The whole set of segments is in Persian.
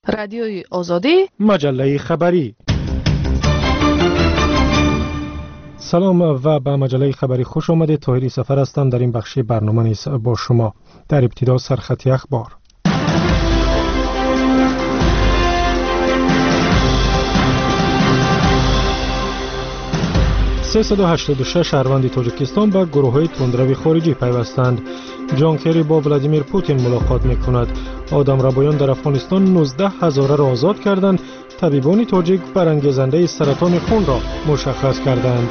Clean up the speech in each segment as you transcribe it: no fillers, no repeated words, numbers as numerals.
رادیوی آزادی، مجله خبری. سلام و به مجله خبری خوش آمدید. طاهری سفر هستم. در این بخش برنامه نیز با شما. در ابتدا سرخط اخبار. 386 شهروند تاجیکستان به گروه‌های تندروی خارجی پیوستند. جان کری با ولادیمیر پوتین ملاقات می‌کند. آدمربایان در افغانستان 19,000 را آزاد کردند. طبیبان تاجیک برانگیزنده سرطان خون را مشخص کردند.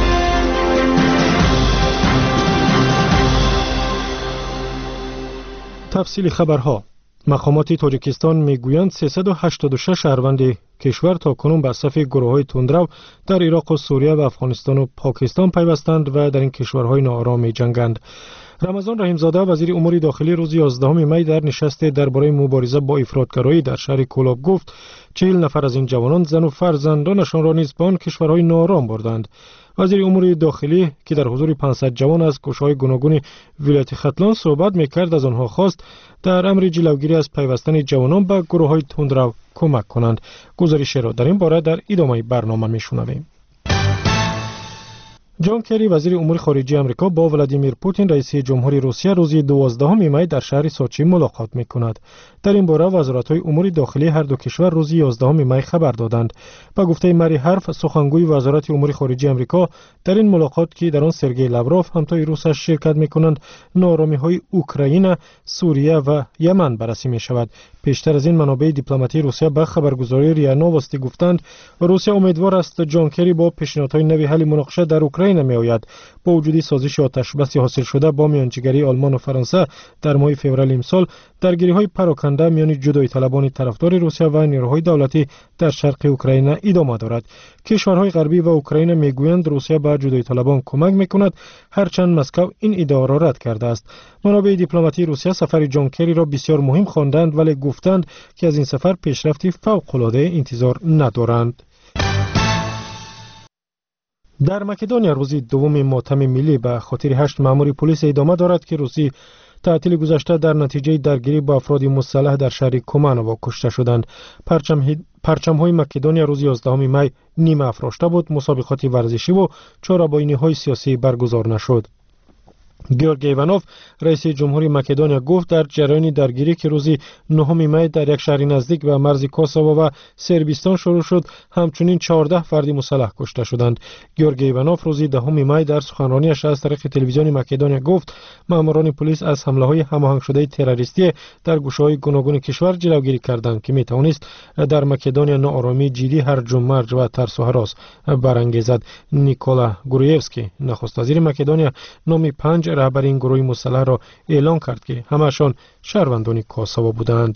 تفصیل خبرها. مقامات تاجیکستان میگویند 386 شهروند کشور تا کنون به صف گروه‌های تندرو در عراق و سوریه و افغانستان و پاکستان پیوستند و در این کشورهای ناآرام می‌جنگند. رمضان رحیمزاده وزیر امور داخلی روز 11 می در نشست درباره مبارزه با افراطگرایی در شهر کولاب گفت 40 نفر از این جوانان زن و فرزندانشان را نیز به آن کشورهای ناآرام بردند. وزیر امور داخلی که در حضور 500 جوان از کوشه‌های گوناگون ولایت ختلان صحبت می‌کرد از آنها خواست در امر جلوگیری از پیوستن جوانان به گروه‌های تندرو کمک کنند. گزارش را در این باره در ادامه برنامه می‌شنویم. جان کری وزیر امور خارجه آمریکا با ولادیمیر پوتین رئیس جمهوری روسیه روز 12 می در شهر سوچی ملاقات می‌کند. در این باره وزارت‌های امور داخلی هر دو کشور روز 11 می خبر دادند. با گفته مری حرف سخنگوی وزارت امور خارجه آمریکا در این ملاقات که در آن سرگئی لاوروف همتای روسش شرکت می‌کنند ناآرامی‌های اوکراین، سوریه و یمن بررسی می‌شود. پیشتر از این منابع دیپلماتی روسیه به خبرگزاری ریا نووستی گفتند روسیه امیدوار است جان کری با پیشنهادهای نوی حل مناقشه در اوکراین میآید. با وجود سازش آتشبس حاصل شده با میانجیگری آلمان و فرانسه در ماه فوریه امسال درگیری‌های پراکنده میان جدایی طلبان طرفدار روسیه و نیروهای دولتی در شرق اوکراین ادامه دارد. کشورهای غربی و اوکراین میگویند روسیه به جدایی طلبان کمک میکند، هرچند مسکو این ادعا را رد کرده است. منابع دیپلماتی روسیه سفر جان کری را بسیار مهم خواندند ولی گفتند که از این سفر پیشرفتی فوق‌العاده انتظار ندارند. در مکدونیا روز دوم ماتم ملی به خاطر 8 مأمور پلیس ادامه دارد که روزی تعطیل گذشته در نتیجه درگیری با افراد مسلح در شهر کومانووا کشته شدند. پرچم‌های مکدونیا روز 11 می نیمه افراشته بود. مسابقات ورزشی و چهاربینی‌های سیاسی برگزار نشد. گیورگی ایوانوف رئیس جمهوری مکدونیا گفت در جریان درگیری که روز 9 می در یک شهر نزدیک به مرز کوسوو و سربستان شروع شد همچنین 14 فرد مسلح کشته شدند. گیورگی ایوانوف روز 10 می در سخنرانیش از طریق تلویزیون مکدونیا گفت ماموران پلیس از حمله‌های هماهنگ شده تروریستی در گوشه‌های گوناگون کشور جلوگیری کردند که می‌توانست در مکدونیا ناآرامی جدی هرج و مرج و ترس و هراس برانگیزد. نیکولا گرویفسکی نخست وزیر مکدونیا نام 5 رهبر این گروه مسلح را اعلام کرد که همشان شهروندان کوسوو بودند.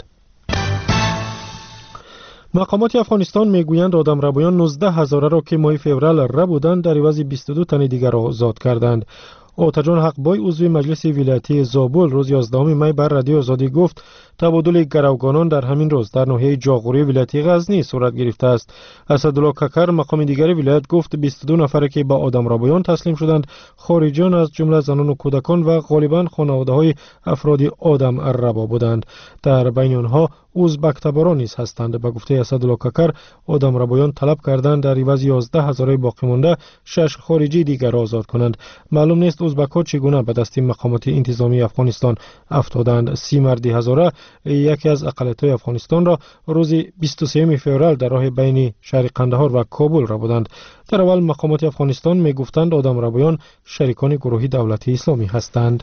مقامات افغانستان میگویند آدمربایان 19,000 را که ماه فوریه را بودند در عوض 22 تن دیگر را آزاد کردند. آتاجان حقبای عضو مجلس ولایتی زابل روز 11 می بر رادیو آزادی گفت تبادل گروگانان در همین روز در ناحیه جاغوری ولایت غزنی صورت گرفته است. اسدالله ککر مقام دیگر ولایت گفت 22 نفر که به آدمربایان تسلیم شدند خارجیان از جمله زنان و کودکان و غالبا خانواده‌های افراد آدمربا بودند. در بین آنها ازبک تباران نیز هستند. به گفته اسدالله ککر آدمربایان طلب کردند در عوض 11,000 باقی مانده 6 خارجی دیگر را آزاد کنند. معلوم نیست ازبک‌ها چگونه به دست مقامات انتظامی افغانستان افتادند. سیمردی هزاره یکی از اقلیت‌های افغانستان را روز 23 فوریه در راه بین شهر قندهار و کابل را بودند. در اول مقامات افغانستان میگفتند آدمربایان شریکان گروهی دولتی اسلامی هستند.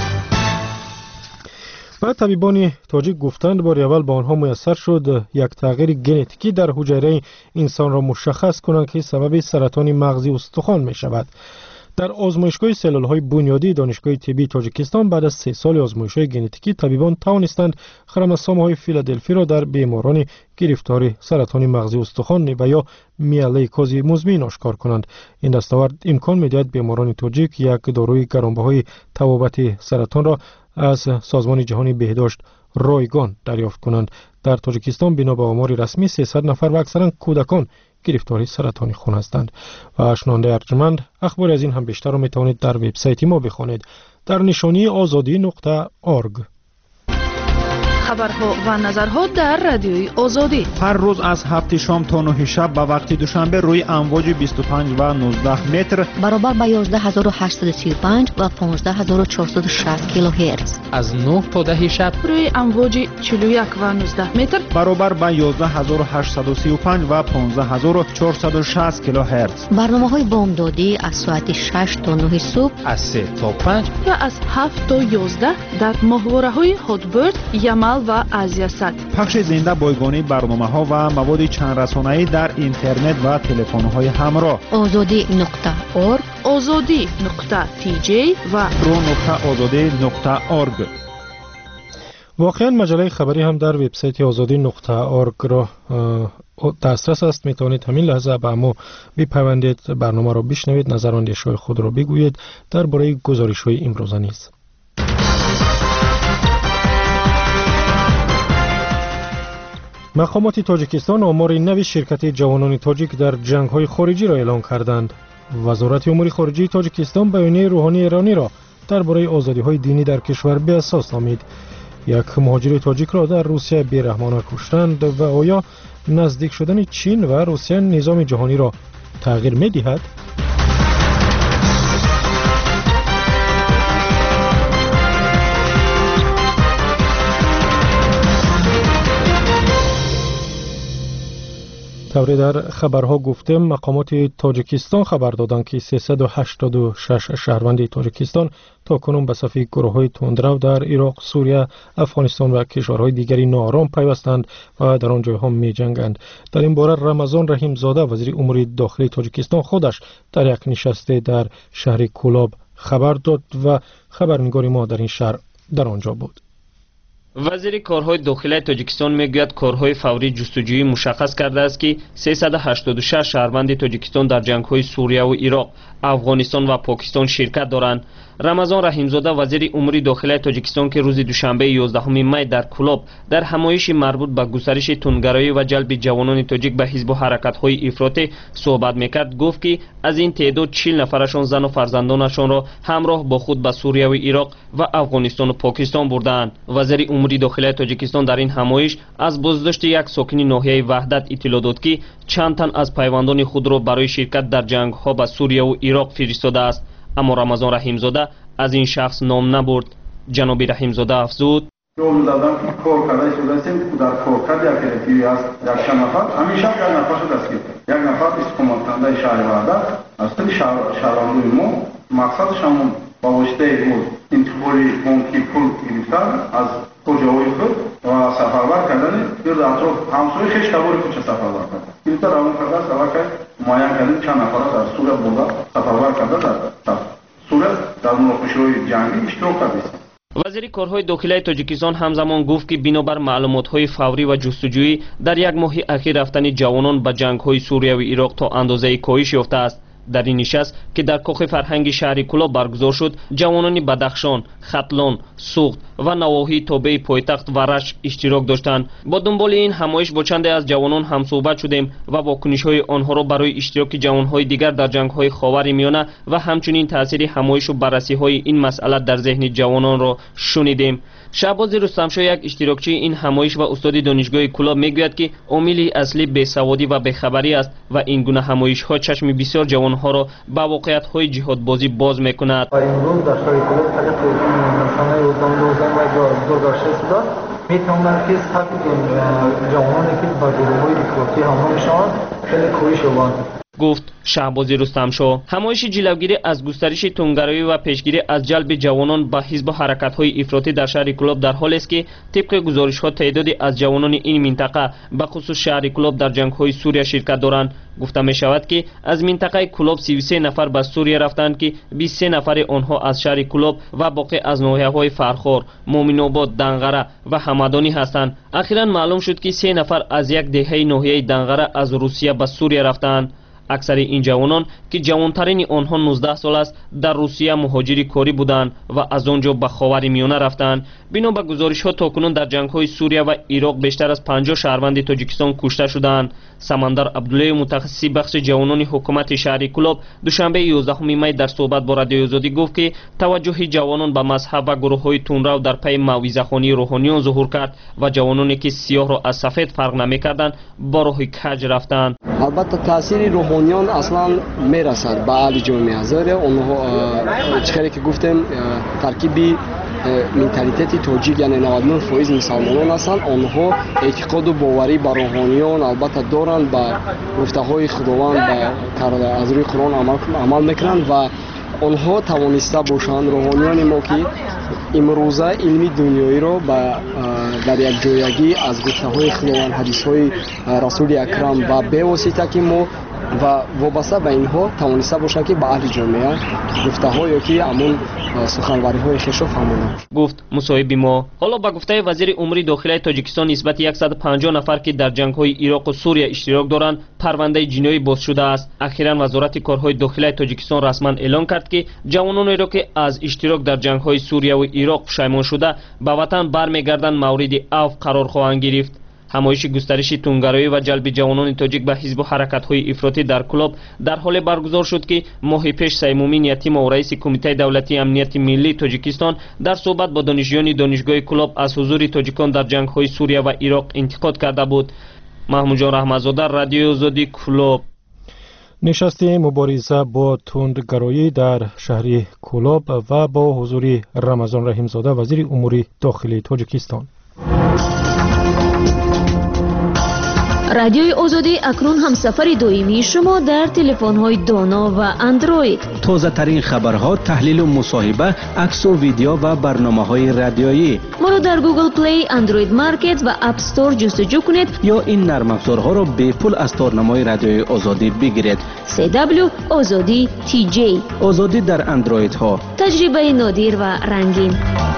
و طبیبان تاجیک گفتند بار اول با آنها میسر شد یک تغییر ژنتیکی در حجره انسان را مشخص کنند که سبب سرطان مغزی استخوان می شود. در آزمایشگاه سلول‌های بنیادی دانشگاه طبی تاجیکستان بعد از 3 سال آزمایش‌های ژنتیکی طبیبان توانستند خروموزوم‌های فیلادلفی را در بیماران گرفتار سرطان مغزی استخوان و یا میالیکوز مزمن آشکار کنند. این دستاورد امکان می‌دهد بیماران تاجیک یک داروی گرانبهای تبابت سرطان را از سازمان جهانی بهداشت رایگان دریافت کنند. در تاجیکستان بنا به آمار رسمی 300 نفر و اکثرا کودکان گرفتاری سرطان خون هستند. و شنونده ارجمند اخبار از این هم بیشتر را می توانید در وبسایت ما بخوانید در نشانی azadi.org. خبرها و نظرها در رادیوی آزادی. هر روز از 7 شام تا 9 شب به وقت دوشنبه روی امواج 25 و 19 متر برابر با 11835 و 15460 کیلوهرتز. از 9 تا 10 شب روی امواج 41 و 19 متر برابر با 11835 و 15460 کیلوهرتز. برنامه‌های بامدادی از ساعت 6 تا 9 صبح، از 3 تا 5 و از 7 تا 11 در ماهواره‌های هاتبرد، یمل و آزیاسات. پخش زنده بایگانی برنامه‌ها و مواد چند رسانه‌ای در اینترنت و تلفن‌های همراه. azadi.org، azadi.tj و pro.azadi.org. واقعا مجله خبری هم در وبسایت azadi.org را دسترس است. میتونید همین لحظه با ما بپیوندید، برنامه را بشنوید، نظر و اندیشه‌های خود را بگویید درباره گزارش‌های امروزه نیز. مقامات تاجیکستان آمار نوی شرکت جوانان تاجیک در جنگ‌های خارجی را اعلام کردند. وزارت امور خارجه تاجیکستان بیانیه روحانی ایرانی را درباره آزادی‌های دینی در کشور به اساس نامید. یک مهاجر تاجیک را در روسیه بیرحمانه کشتند و آیا نزدیک شدن چین و روسیه نظام جهانی را تغییر می‌دهد؟ طوری در خبرها گفتم مقامات تاجیکستان خبر دادند که 386 شهروند تاجیکستان تا کنون به صف گروه‌های تندرو در عراق، سوریه، افغانستان و کشورهای دیگری ناآرام پیوستند و در آن جایها می‌جنگند. در این باره رمضان رحیم زاده وزیر امور داخلی تاجیکستان خودش در یک نشست در شهر کولاب خبر داد و خبرنگار ما در این شهر در آنجا بود. وزیر کارهای داخلی تاجیکستان میگوید کارهای فوری جستجویی مشخص کرده است که 386 شهروند تاجیکستان در جنگ‌های سوریه و عراق، افغانستان و پاکستان شرکت دارند. رمضان رحیمزاده وزیر امور داخلی تاجیکستان که روز دوشنبه 11 می در کولاب در همایش مربوط به گسترش تندگرایی و جلب جوانان تاجیک به حزب و حرکت‌های افراطی صحبت میکرد. گفت که از این تعداد 40 نفرشان زن و فرزندانشان را همراه با خود به سوریه و عراق و افغانستان و پاکستان بردند. وزیر امور داخلی تاجیکستان در این همایش از بازداشت یک ساکن ناحیه وحدت اطلاع داد که چند تن از پیوندان خود را برای شرکت در جنگ‌ها به سوریه و عراق فرستاده است. اما رمضان رحیمزاده از این شخص نام نبرد. جناب رحیمزاده افزود: یول دادم که کار کرده شده است در کار کرد یک است یک نفر همیشه یک نفر شده است یک نفر استقامتکننده شهر وحدت است. شهروندان ما مقصدش هم با واسطه انتخابی بانکی پول گرفتن از کجاهای خود و سفربر کردن در اطراف همسایه خیش کباری کچه سفربر کرد. این طور روان کرده سبب که معین کردن چند نفر در سوریه برده سفربر کرده در سوریه در مناقشه‌های جنگی اشتراک کرده. وزیر کارهای داخلی تاجیکستان همزمان گفت که بنابر معلومات‌های فوری و جستجویی در یک ماه اخیر رفتن جوانان به جنگ‌های سوریه و عراق تا اندازه کاهش یافته است. در این نشست که در کاخ فرهنگ شهر کولاب برگزار شد، جوانان بدخشان، ختلان، سوخت و نواحی تابع پایتخت و رشت اشتراک داشتند. با دنبال این همایش با چند از جوانان هم صحبت شدیم و واکنش‌های آنها را برای اشتراک جوان‌های دیگر در جنگ‌های خاورمیانه و همچنین تاثیر همایش و بررسی‌های این مسئله در ذهن جوانان را شنیدیم. شهباز رستمشاه یک اشتراکچی این همایش و استاد دانشگاه کولاب میگوید که عامل اصلی بیسوادی و بیخبری است و این گونه همایش‌ها چشم بسیار جوان‌ها را به واقعیت‌های جهادبازی باز می‌کند. امروز در شهر کولاب فقط نشانه روزنامه و گزارش است می‌توانند که سطح جوانانی که با گروه‌های افراطی همراه می‌شوند خیلی کاهش یابند. گفت شهباز رستمشاه. همایش جلوگیری از گسترش تندگرایی و پیشگیری از جلب جوانان به حزب و حرکت‌های افراطی در شهر کولاب در حالی است که طبق گزارش‌ها تعدادی از جوانان این منطقه به خصوص شهر کولاب در جنگ‌های سوریه شرکت دارند. گفته می‌شود که از منطقه کولاب 33 نفر به سوریه رفتند که 23 نفر آنها از شهر کولاب و باقی از ناحیه‌های فرخار، مومن‌آباد، دنغره و همدانی هستند. اخیراً معلوم شد که 3 نفر از یک دهه ناحیه دنغره از روسیه به سوریه رفتند. اکثر این جوانان که جوانترین آنها 19 سال است در روسیه مهاجری کاری بودند و از آنجا به خاورمیانه رفتند. بنا به گزارش‌ها تاکنون در جنگ‌های سوریه و عراق بیشتر از 50 شهروند تاجیکستان کشته شدند. سمندر عبدالله متخصص بخش جوانان حکومت شهر کلوب دوشنبه 11 می در صحبت با رادیو آزادی گفت که توجه جوانان به مذهب و گروه‌های تندرو در پی موعظه‌خوانی روحانیان ظهور کرد و جوانانی که سیاه را از سفید فرق نمی‌کردند با راه کج رفتند. البته تاثیر روحانیان اصلا میرسد به اهل جامعه زیرا اونها چیزی که گفتم ترکیبی منتالیته تاجیک یعنی 99% مسلمانان هستند. آنها اعتقاد و باوری به روحانیان البته دارند، به گفته‌های خداوند به از روی قرآن عمل میکنند و آنها توانسته باشند روحانیان ما که امروزه علمی دنیایی را در یک جایگی از گفته‌های خداوند، حدیث‌های رسول اکرم و به واسطه که ما و وابسته به اینها توانسته باشند که به اهل جامعه گفته‌هایی که همون سخنوری‌های خیش را فهمانند. گفت مصاحب ما. حالا با گفته وزیر امور داخلی تاجیکستان نسبت 150 نفر که در جنگ‌های عراق و سوریه اشتراک دارند پرونده جنایی باز شده است. اخیراً وزارت کارهای داخلی تاجیکستان رسما اعلام کرد که جوانانی را که از اشتراک در جنگ‌های سوریه و عراق پشیمان شده به وطن برمیگردند مورد عفو قرار خواهند گرفت. همایش گسترش تندگرایی و جلب جوانان تاجیک به حزب و حرکت‌های افراطی در کلوب در حال برگزار شد که ماه پیش سیمومین یتیم و رئیس کمیته دولتی امنیت ملی تاجیکستان در صحبت با دانشجویان دانشگاه کلوب از حضور تاجیکان در جنگ‌های سوریه و عراق انتقاد کرده بود. محمود جان رحمت‌زاده، رادیو آزادی کلوب. نشست مبارزه با تندگرایی در شهر کلوب و با حضور رمضان رحیم‌زاده وزیر امور داخلی تاجیکستان. رادیوی آزادی اکنون هم سفر دائمی شما در تلفن‌های دانا و اندروید. تازه ترین خبرها، تحلیل و مصاحبه، عکس و ویدیو و برنامه‌های رادیویی. ما را در گوگل پلی، اندروید مارکت و اپ استور جستجو کنید یا این نرم افزارها را به پول از تارنمای رادیوی آزادی بگیرید. CW آزادی TJ. آزادی در اندروید ها. تجربه نادر و رنگین.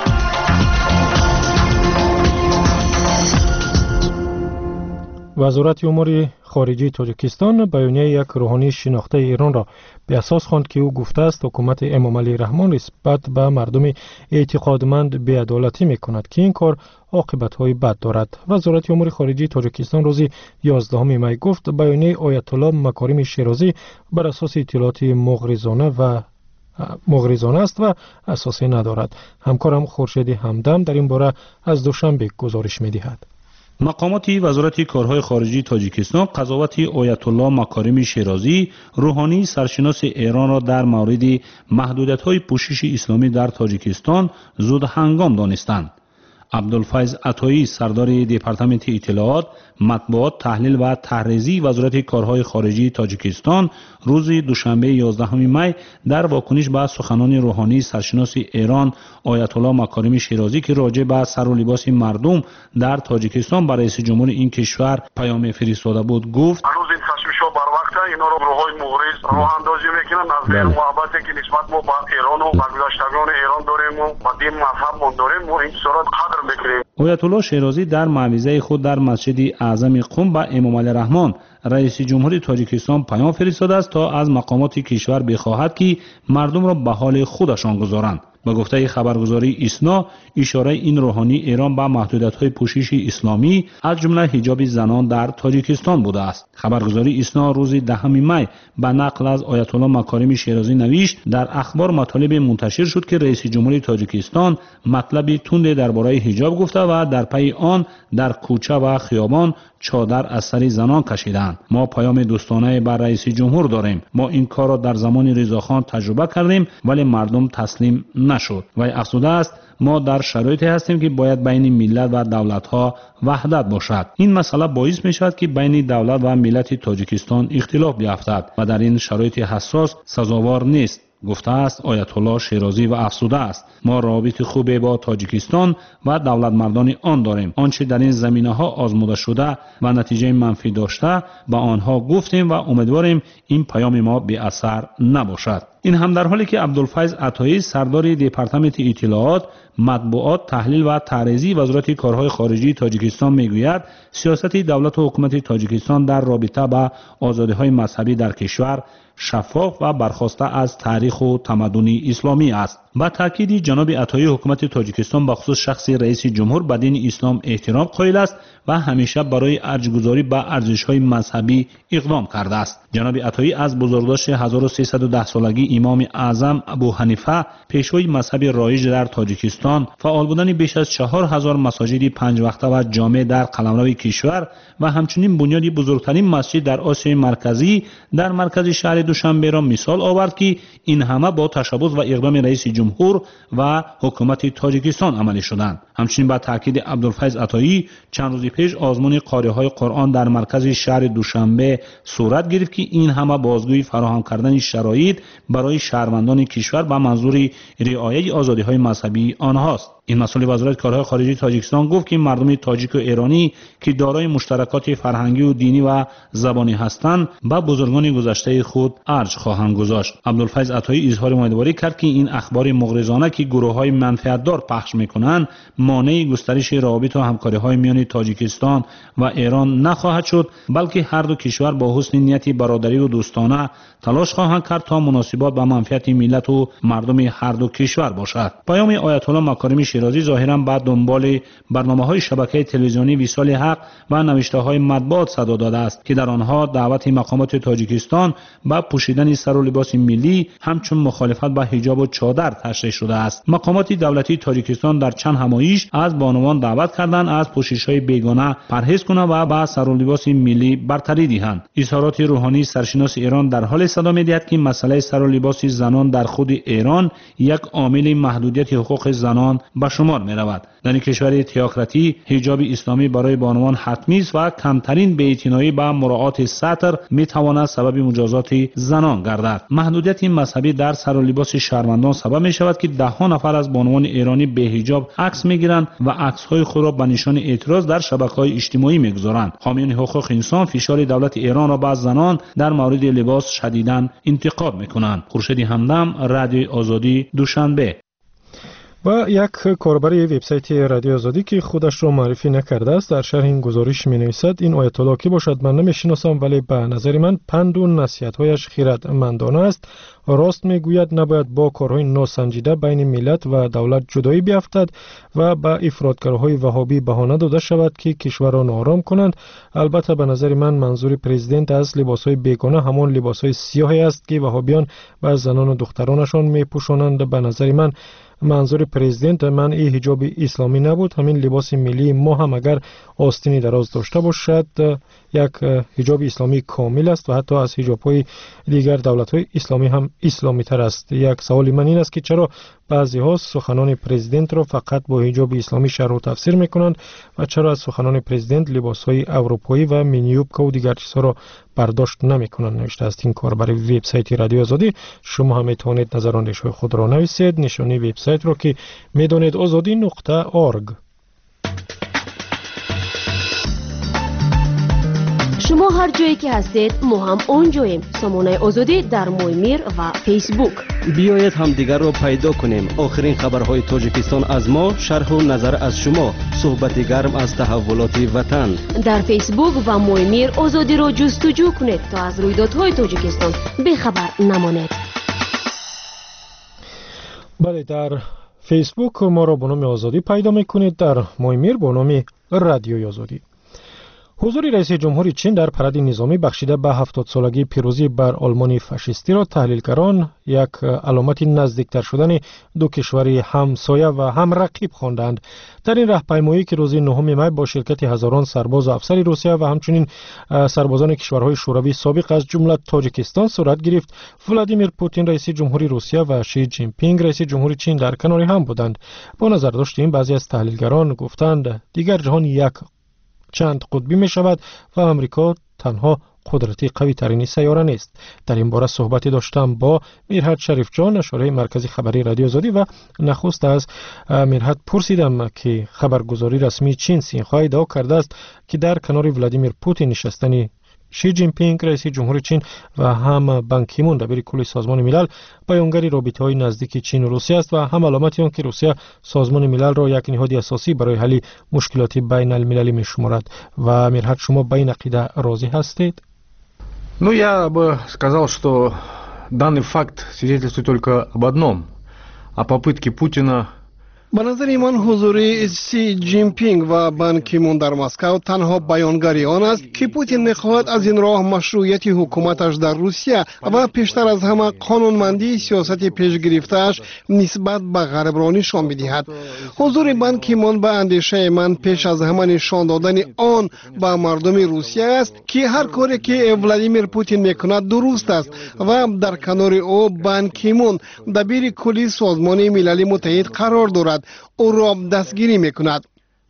وزارت امور خارجه تاجیکستان بیانیه یک روحانی شناخته ایران را به اساس خواند که او گفته است حکومت امام علی رحمان نسبت به مردم اعتقادمند بی‌عدالتی می‌کند که این کار عاقبت‌های بد دارد. وزارت امور خارجه تاجیکستان روز 11 می گفت بیانیه آیت الله مکارم شیرازی بر اساس اطلاعات مغرضانه است و اساسی ندارد. همکارم خورشید همدم در این باره از دوشنبه گزارش می‌دهد. مقامات وزارت کارهای خارجی تاجیکستان قضاوت آیت الله مکارم شیرازی روحانی سرشناس ایران را در مورد محدودیت‌های پوشش اسلامی در تاجیکستان زود هنگام دانستند. عبدالفیض عطایی سردار دپارتمنت اطلاعات، مطبوعات، تحلیل و تحریزی وزارت کارهای خارجی تاجیکستان روز دوشنبه 11 می در واکنش به سخنان روحانی سرشناس ایران آیت الله مکارم شیرازی که راجع به سر و لباس مردم در تاجیکستان برای رئیس جمهور این کشور پیام فرستاده بود گفت اینا رو گروه‌های مغرض راه اندازی میکنن از غیر محبتی که نسبت ما با ایران و برگذشتگان ایران داریم و با دین مذهب ما داریم و این صورت قدر میکنیم. آیت الله شیرازی در موعظه خود در مسجد اعظم قم به امام علی رحمان رئیس جمهور تاجیکستان پیام فرستاده است تا از مقامات کشور بخواهد که مردم را به حال خودشان گذارند. با گفته خبرگزاری ایسنا اشاره این روحانی ایران به محدودیت‌های پوشش اسلامی از جمله حجاب زنان در تاجیکستان بوده است. خبرگزاری ایسنا روز 10 می به نقل از آیت الله مکارم شیرازی نوشت در اخبار مطالب منتشر شد که رئیس جمهور تاجیکستان مطلب تند درباره حجاب گفته و در پی آن در کوچه و خیابان چادر از سر زنان کشیدند. ما پیام دوستانه بر رئیس جمهور داریم. ما این کار را در زمان رضاخان تجربه کردیم ولی مردم تسلیم نشد. و افسوده است ما در شرایطی هستیم که باید بین ملت و دولت‌ها وحدت باشد. این مسئله باعث می‌شود که بین دولت و ملت تاجیکستان اختلاف بیفتد و در این شرایط حساس سزاوار نیست. گفته است آیت الله شیرازی و افسوده است ما روابط خوبی با تاجیکستان و دولت مردان آن داریم. آنچه در این زمینه‌ها آزموده شده و نتیجه منفی داشته به آنها گفتیم و امیدواریم این پیام ما بی اثر نباشد. این هم در حالی که عبدالفیض عطایی سردار دپارتمنت اطلاعات، مطبوعات، تحلیل و تعرضی وزارت کارهای خارجی تاجیکستان میگوید سیاست دولت و حکومت تاجیکستان در رابطه با آزادی‌های مذهبی در کشور شفاف و برخواسته از تاریخ و تمدن اسلامی است. با تاکید جناب عطایی حکومت تاجیکستان به خصوص شخص رئیس جمهور به دین اسلام احترام قائل است و همیشه برای ارجگذاری به ارزش‌های مذهبی اقدام کرده است. جناب عطایی از بزرگداشت 1310 سالگی امام اعظم ابو حنیفه پیشوای مذهب رایج در تاجیکستان، فعال بودن بیش از 4000 مساجد 5 وقته و جامع در قلمرو کشور و همچنین بنیاد بزرگترین مسجد در آسیای مرکزی در مرکز شهر دوشنبه را مثال آورد که این همه با تشبث و اقدام رئیس جمهور و حکومت تاجیکستان عملی شدند. همچنین با تاکید عبدالفیض عطایی چند روز پیش آزمون قاری‌های قرآن در مرکز شهر دوشنبه صورت گرفت که این همه بازگویی فراهم کردن شرایط برای شهروندان کشور به منظور رعایت آزادی‌های مذهبی آنهاست. این مسئول وزارت کارهای خارجی تاجیکستان گفت که مردم تاجیک و ایرانی که دارای مشترکات فرهنگی و دینی و زبانی هستند با بزرگان گذشته خود ارج خواهند گذاشت. عبدالفیض عطایی اظهار امیدواری کرد که این اخبار مغرضانه که گروه‌های منفعت‌دار پخش می‌کنند مانع گسترش روابط و همکاری‌های میان تاجیکستان و ایران نخواهد شد، بلکه هر دو کشور با حسن نیت برادری و دوستانه تلاش خواهند کرد تا مناسبات با منفعت ملت و مردم هر دو کشور باشد. پیام آیت الله مکارم شیرازی ظاهراً بعد دنبال برنامه‌های شبکه تلویزیونی وصال حق و نوشته‌های مطبوعات صدا داده است که در آنها دعوت مقامات تاجیکستان به پوشیدن سر و لباس ملی همچون مخالفت با حجاب و چادر تشریح شده است. مقامات دولتی تاجیکستان در چند همایش از بانوان دعوت کردند از پوشش‌های بیگانه پرهیز کنند و با سر و لباس ملی برتری دهند. اظهارات روحانی سرشناس ایران در حال صدا می‌دهد که مسئله سر و لباس زنان در خود ایران یک عامل محدودیت حقوق زنان به شمار می‌رود. در کشور تئوکراتی حجاب اسلامی برای بانوان حتمی است و کمترین بی‌اعتنایی به مراعات سطر می‌تواند سبب مجازات زنان گردد. محدودیت مذهبی در سر و لباس شهروندان سبب می‌شود که ده‌ها نفر از بانوان ایرانی به حجاب عکس می‌گیرند و عکس‌های خود را به نشان اعتراض در شبکه‌های اجتماعی می‌گذارند. حامیان حقوق انسان فشار دولت ایران را بر زنان در مورد لباس شدیداً انتقاد می‌کنند. خورشید همدم، رادیو آزادی، دوشنبه. و یک کاربر وبسایت رادیو آزادی که خودش را معرفی نکرده است در شرح این گزارش می‌نویسد این آیت الله کی باشد من نمی‌شناسم، ولی به نظر من پند و نصیحت‌هایش خیرتمندانه است. راست میگوید نباید با کارهای ناسنجیده بین ملت و دولت جدایی بیفتد و با افراطگرهای وهابی بهانه داده شود که کشور را ناآرام کنند. البته به نظر من منظور پرزیدنت از لباسهای بیگانه همان لباسهای سیاهی است که وهابیان به زنان و دخترانشان میپوشانند. به نظر من منظور پرزیدنت منع حجاب اسلامی نبود. همین لباس ملی ما هم اگر آستینی دراز داشته باشد یک حجاب اسلامی کامل است و حتی از حجاب‌های دیگر دولت‌های اسلامی هم اسلامی تر است. یک سوال من این است که چرا بعضی ها سخنان پرزیدنت را فقط با حجاب اسلامی شرح و تفسیر میکنند و چرا از سخنان پرزیدنت لباس‌های اروپایی و مینیوبکا و دیگر چیزها را برداشت نمیکنند. نوشته است این کاربر وبسایت رادیو آزادی. شما هم میتوانید نظر و اندیشه‌های خود را نویسید. نشانی وبسایت را که میدانید azadi.org. شما هر جایی که هستید ما هم اونجاییم. سامانه آزادی در مویمیر و فیسبوک. بیایید هم دیگر را پیدا کنیم. آخرین خبرهای تاجیکستان از ما، شرح و نظر از شما، صحبت گرم از تحولات وطن. در فیسبوک و مویمیر آزادی را جستجو کنید تا از رویدادهای تاجیکستان بخبر نمانید. بله، در فیسبوک ما را با نام آزادی پیدا میکنید، در مویمیر با نام رادیو آزادی. حضور رئیس جمهوری چین در پرد نظامی بخشیده به 70 سالگی پیروزی بر آلمان فاشیستی را تحلیلگران یک علامت نزدیکتر شدن دو کشور همسایه و هم رقیب خواندند. در این راهپیمایی که روز 9 می با شرکت هزاران سرباز و افسر روسیه و همچنین سربازان کشورهای شوروی سابق از جمله تاجیکستان صورت گرفت، ولادیمیر پوتین رئیس جمهوری روسیه و شی جین پینگ رئیس جمهوری چین در کنار هم بودند. با نظر داشت این بعضی از تحلیلگران گفتند دیگر جهان یک چند قطبی می شود و امریکا تنها قدرتی قوی ترین سیاره نیست. در این باره صحبتی داشتم با میرحت شریف جان، شورای مرکزی خبری رادیو آزادی، و نخست از میرحت پرسیدم که خبرگزاری رسمی چین سینخوا ادعا کرده است که در کنار ولادیمیر پوتین نشستن شی جین پینگ رئیس جمهور چین و هم بان کی مون دبیر کل سازمان ملل بیانگر رابطه‌های نزدیک چین و روسیه است و هم علامتی آن که روسیه سازمان ملل را یک نهاد اساسی برای حل مشکلات بین المللی می‌شمارد. و میرحت شما به این عقیده راضی هستید؟ Ну, я бы сказал, что данный факт свидетельствует только об одном, о попытке Путина. به نظر من حضور سی جین پینگ و بان کی مون در مسکو تنها بیانگری آن است که پوتین می‌خواهد از این راه مشروعیت حکومتش در روسیه و پیشتر از همه قانونمندی سیاست پیش گرفته‌اش نسبت به غرب را نشان بدهد. حضور بان کی مون به اندیشه من پیش از همه نشان دادن آن به مردم روسیه است که هر کاری که ولادیمیر پوتین می‌کند درست است و در کنار او بان کی مون دبیر کلی سازمان ملل متحد قرار دارد. او را دستگیری میکند.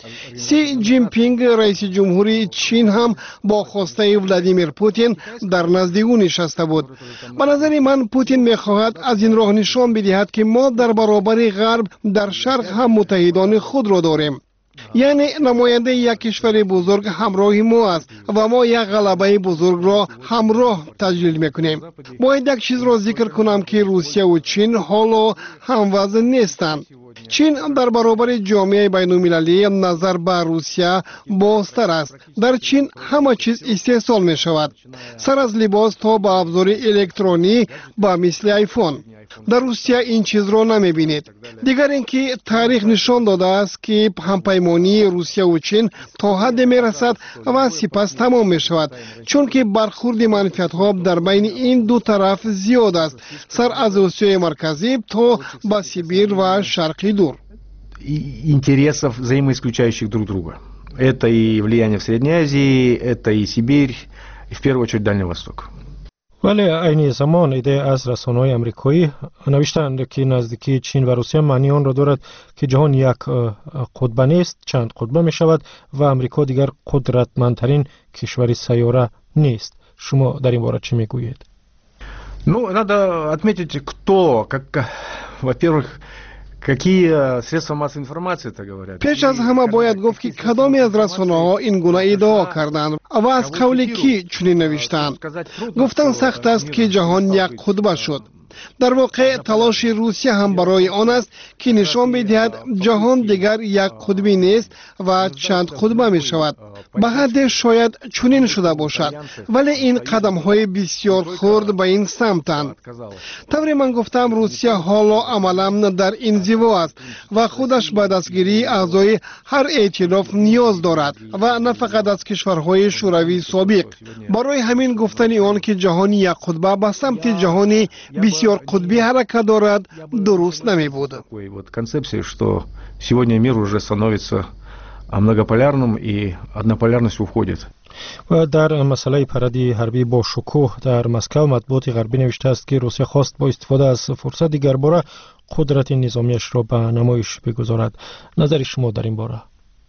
سی جین پینگ رئیس جمهوری چین هم با خواسته ولادیمیر پوتین در نزد او نشسته بود. به نظر من پوتین میخواهد از این راه نشان بدهد که ما در برابر غرب در شرق هم متحدان خود را داریم. یعنی نماینده یک کشور بزرگ همراه ما است و ما یک غلبه بزرگ را همراه تجلیل میکنیم. باید یک چیز را ذکر کنم که روسیه و چین حالا هموزن نیستند. چین در برابر جامعه بین المللی نظر به روسیه بازتر است. در چین همه چیز استحصال می شود، سر از لباس تا به ابزار الکترونی با مثل آیفون. در روسیه این چیز را نمی بینید. دیگر اینکه تاریخ نشان داده است که همپیمانی روسیه و چین تا حد می رسد و سپس تمام می شود، چون که برخورد منفعت ها در بین این دو طرف زیاد است، سر از آسیای مرکزی تا به سیبیر و شرقی دور. Интересов, взаимоисключающих друг друга. Это и влияние в Средней Азии, это и Сибирь, и в первую очередь Дальний Восток. ولی این زمان ایده از رسانه‌های آمریکایی نوشتند که نزدیکی چین و روسیه معنی آن را دارد که جهان یک قطبه نیست، چند قطبه می شود و آمریکا دیگر قدرتمندترین کشور سیاره نیست. شما در این باره چی می گویید؟ Ну, надо отметить, кто, во-первых, какие средства массовой информации это говорят. پیش از همه باید گفت که کدامی از رسانه‌ها این گونه ادعا کردند و از قول کی چنین نوشتند. گفتن سخت است که جهان یک قطب شد. در واقع تلاش روسیه هم برای آن است که نشان بدهد جهان دیگر یک قطبی نیست و چند قطبه می شود. به حد شاید چنین شده باشد، ولی این قدم های بسیار خرد به این سمتند. طوری من گفتم روسیه حالا عملا در انزوا است و خودش به دستگیری اعضای هر ائتلاف نیاز دارد و نه فقط از کشورهای شوروی سابق. برای همین گفتن آن که جهان یک قطبه به سمت جهانی بسیار قطبی حرکت دارد درست نمی بود. Концепции, что сегодня мир уже становится многополярным и однополярность уходит. و در مسئله پردی حربی با شکوه در مسکو مطبوعات غربی نوشته است که روسیه خواست با استفاده از فرصت دیگر باره قدرت نظامیش را به نمایش بگذارد. نظر شما در این باره؟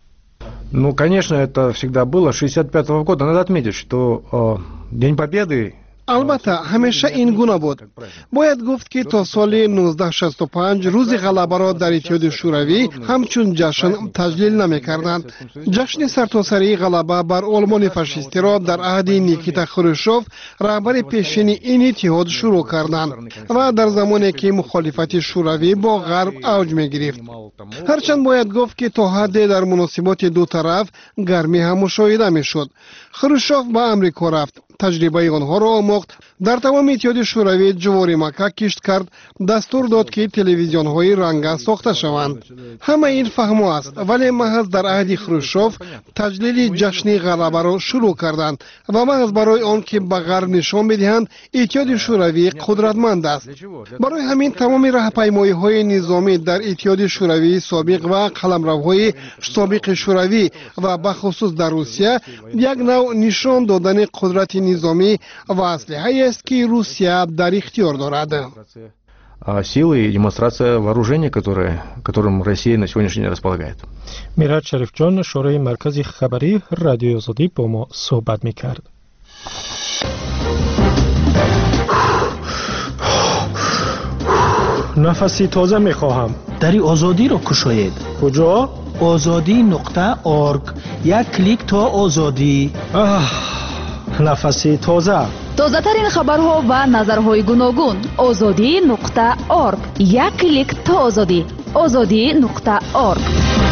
Ну, конечно, это всегда было. 65-го года надо отметить, что День Победы. البته همیشه این گونه بود. باید گفت که تا سال 1965 روز غلبه را در اتحاد شوروی همچون جشن تجلیل نمی کردند. جشن سرتاسری غلبه بر آلمان فاشیستی را در عهد نیکیتا خروشچوف رهبر پیشین این اتحاد شروع کردند و در زمانی که مخالفت شوروی با غرب اوج می گرفت. هرچند باید گفت که تا حد در مناسبات دو طرف گرمی هم مشاهده می شد. خروشچوف به امریکا رفت، تجربه آنها را آموخت، در تمام اتحاد شوروی جواری مکه کشت کرد، دستور داد که تلویزیون های رنگه ساخته شوند. همه این فهم است، ولی محض در عهد خروشچوف تجلیل جشن غلبه را شروع کردند و محض برای آن که به غرب نشان بدهند اتحاد شوروی قدرتمند است. برای همین تمام راهپیمایی های نظامی در اتحاد شوروی سابق و قلمروهای سابق شوروی و به خصوص در روسیه یک نوع نشان دادن قدرت نظامی و اسلحه است که روسیه در اختیار دارد. Силы и демонстрация вооружения, которым Россия на сегодняшний день располагает. میرحت شریف جان شورای مرکزی خبری رادیو آزادی با ما صحبت میکرد. نفسی تازه میخواهم. دری آزادی را کشاید. کجا؟ azadi.org. یک کلیک تا آزادی. нафаси тоза. тозатарин хабарҳо ва назарҳои гуногун. озодӣ.орг. як клик то озодӣ. озодӣ.орг.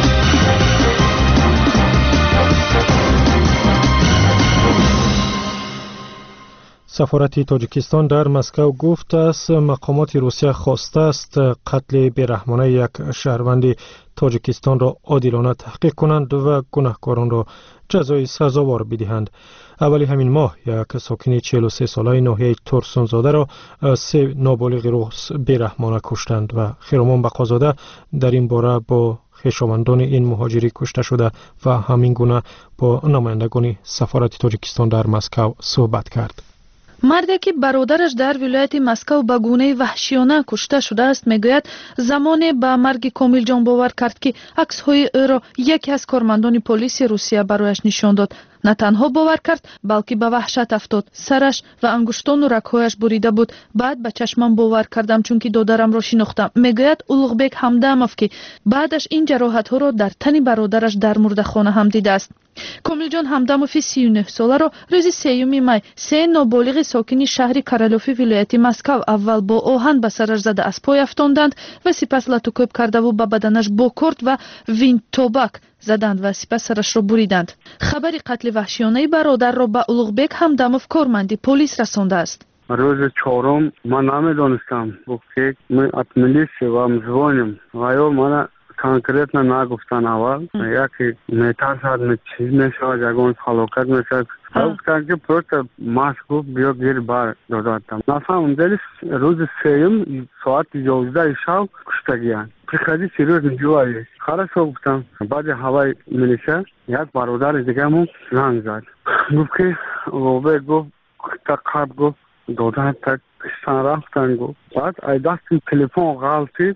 سفارت تاجیکستان در مسکو گفت است مقامات روسیه خواسته است قتل بیرحمانه یک شهروند تاجیکستان را عادلانه تحقیق کنند و گناهکاران را جزای سزاوار بدهند. اولی همین ماه یک ساکن 43 ساله ناحیه ترسونزاده را 3 نابالغ روس بیرحمانه کشتند و خیرمان بقازاده در این باره با خویشاوندان این مهاجری کشته شده و همین گونه با نمایندگان سفارت تاجیکستان در مسکو صحبت کرد. مرده که برادرش در ولایت مسکو به گونه وحشیانه کشته شده است میگوید زمان به مرگ کامل جان باور کرد که عکس‌های او را یکی از کارمندان پلیس روسیه برایش نشان داد. نه تنها باور کرد بلکه به وحشت افتاد. سرش و انگشتان و رگ‌هایش بریده بود. بعد به چشمم باور کردم چون که دادرم را شناختم. میگوید اولغبک همدمов که بعدش این جراحت‌ها را در تن برادرش در مرده‌خانه هم دیده است. کاملجان همدمов 39 ساله را روز 3 می 3 نابالغ ساکن شهر کرالوفی ولایت مسکو اول با آهن به سرش زده از پای افتاندند و سپس لطوکوب کرده و به بدنش با کورت و وینتوبک زدند و سپس سرش را بریدند. خبر قتل وحشیانه برادر را به اولغبک همدمов کارمند پلیس رسانده است. روز 4 من نمیدانستم که ما از میلیشه و مزوانیم و یا من конкретно нагуфтан аввал яке метарсад чиз мешавад ягон фалокат мешавад гуфтанд ки просто мас гуфт биё гир бар додатам нафаҳмидали рӯзи сеюм соати 11 шаб куштагиянд приходи серьёзно ҷувай хорошо гуфтам баъди ҳаваи милиша як бародари дигамон занг зад гуфт ки улуғбек гуфт қаб гуфт додат так киштан рафтан гуфт баъд ай дастим телефон ғалтид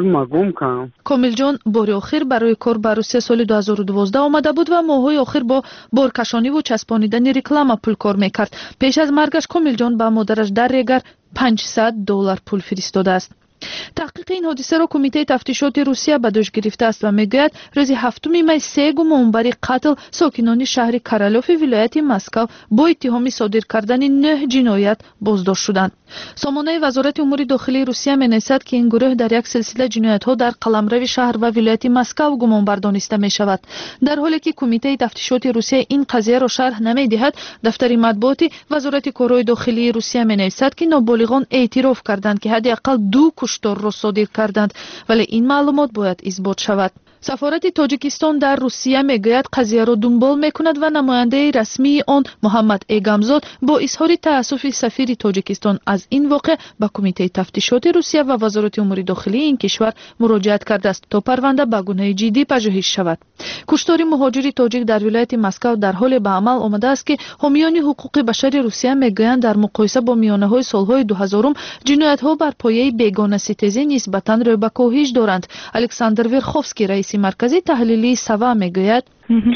کاملجان بار آخر برای کار به روسیه سال 2012 آمده بود و ماه‌های آخر با بارکشانی و چسبانیدن رکلام پول کار میکرد. پیش از مرگش کاملجان به مادرش در ریگر $500 پول فرستاده است. تحقیق این حادثه را کمیته تفتیشات روسیه به دوش گرفته است و میگوید روز 7 می 3 گمانبر قتل ساکنان شهر کرالوفی ولایت مسکو با اتهام صادر کردن 9 جنایت بازداشت شدند. سامانه وزارت امور داخلی روسیه می‌نویسد که این گروه در یک سلسله جنایت‌ها در قلمرو شهر و ولایت مسکو گمانبر دانسته می‌شود. در حالی که کمیته تفتیشات روسیه این قضیه را شرح نمی‌دهد، دفتر مطبوعات وزارت کارهای داخلی روسیه می‌نویسد که نابالغان اعتراف کردند که حداقل 2 کشتار را صادر کردند، ولی این معلومات باید اثبات شود. سفارت تاجیکستان در روسیه میگوید قضیه را دنبال میکند و نماینده رسمی آن محمد ایگامزاد با اظهار تأسف سفیر تاجیکستان از این واقع به کمیته تفتیشات روسیه و وزارت امور داخلی این کشور مراجعت کرده است تا پرونده به گونه جدی پژوهش شود. کشتار مهاجر تاجیک در ولایت مسکو در حال به عمل آمده است که حامیان حقوق بشر روسیه میگویند در مقایسه با میانه‌های سالهای 2000 جنایت‌ها بر پایه بیگانه ستیزی نسبتاً رو به کاهش دارند. الکساندر ورخوفسکی رئیس مرکزی تحلیلی سوا میگوید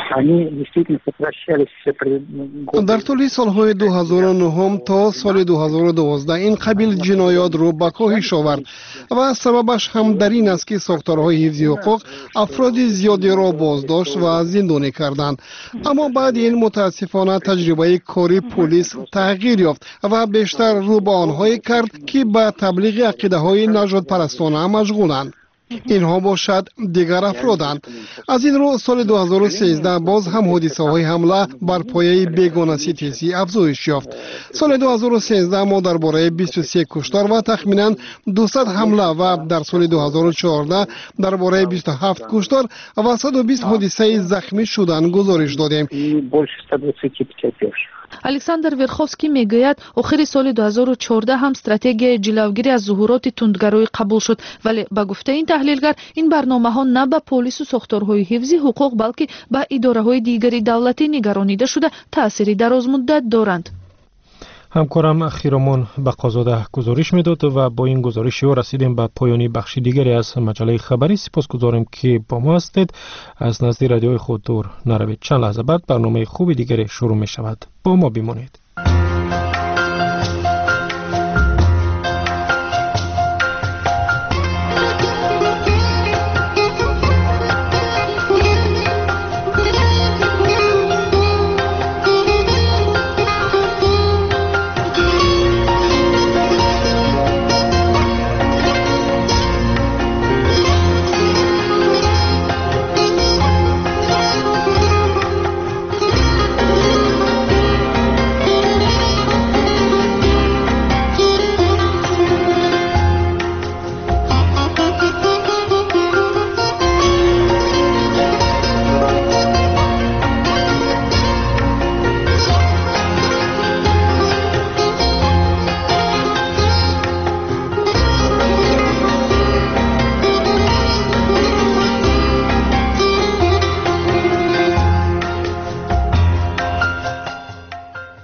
در طول سالهای 2009 تا سال 2012 این قبیل جنایات رو به کاهش آورد و سببش هم در این است که ساختارهای حفظی حقوق افراد زیادی را بازداشت و زندانی کردند. اما بعد این متاسفانه تجربه کاری پلیس تغییر یافت و بیشتر رو به آنهایی کرد که به تبلیغ عقیده های نژاد پرستانه مشغولند. اینها باشد دیگر افرادند. از این رو سال 2013 باز هم حادثه های حمله بر پایه بیگانه ستیزی افزایش یافت. سال 2013 ما درباره 23 کشتار و تخمینا 200 حمله و در سال 2014 درباره 27 کشتار و 120 حادثه زخمی شدن گزارش دادیم. الکساندر ورخوفسکی میگوید آخر سال 2014 هم استراتژی جلوگیری از ظهورات تندگرایی قبول شد، ولی به گفته این تحلیلگر این برنامه‌ها نه به پلیس و ساختارهای حفظی حقوق بلکه به اداره‌های دیگری دولتی نگرانیده شده تأثیری درازمدت دارند. همکارم خیرمان بقازاده گزارش میداد و با این گزارش او رسیدیم به پایانی بخش دیگری از مجله خبری. سپاسگزاریم که با ما هستید. از نزد رادیوی خود دور نروید. چند لحظه بعد برنامه خوبی دیگری شروع می شود. با ما بمانید.